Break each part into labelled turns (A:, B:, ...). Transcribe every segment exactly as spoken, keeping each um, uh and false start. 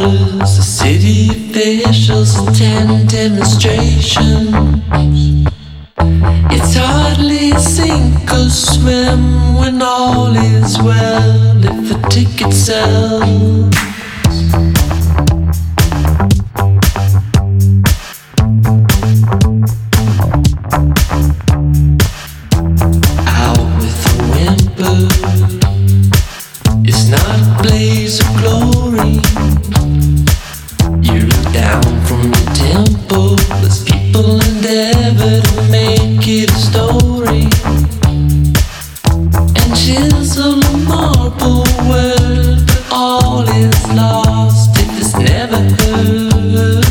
A: orders, the city officials attend demonstrations. It's hardly sink or swim when all is well if the ticket sells. It's not a blaze of glory. You look down from the temple as people endeavor to make it a story and chisel a marble word, but all is lost if it's never heard.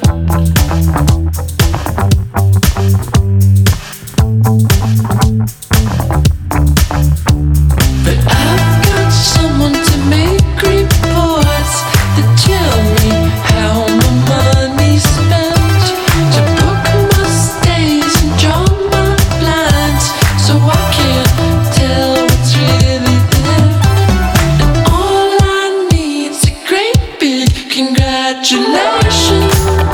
A: But I've got someone to make reports that tell me how my money's spent, to book my stays and draw my blinds so I can't tell what's really there. And all I need's a great big congratulations.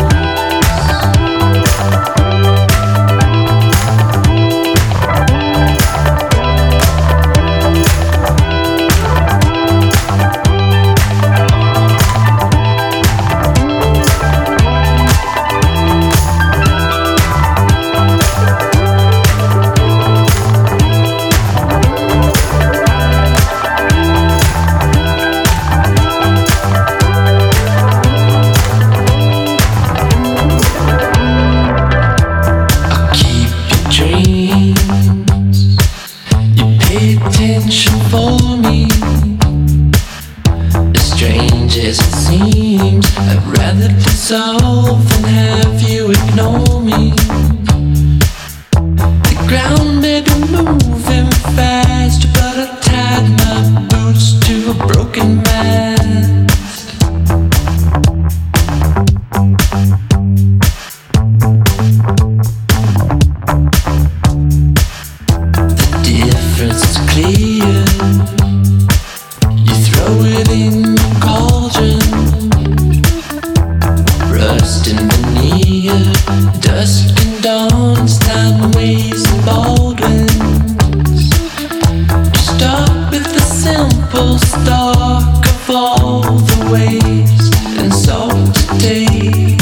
A: Attention for me, as strange as it seems, I'd rather dissolve than have you ignore me. The ground may be moving fast, but I tied my boots to a broken mast. It's clear, you throw it in your cauldron, rust and veneer, dusk and dawn, Steinways and Baldwins. You start with the simple stock of all the waste and salt to taste.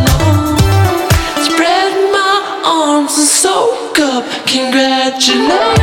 A: Soak up, congratulations.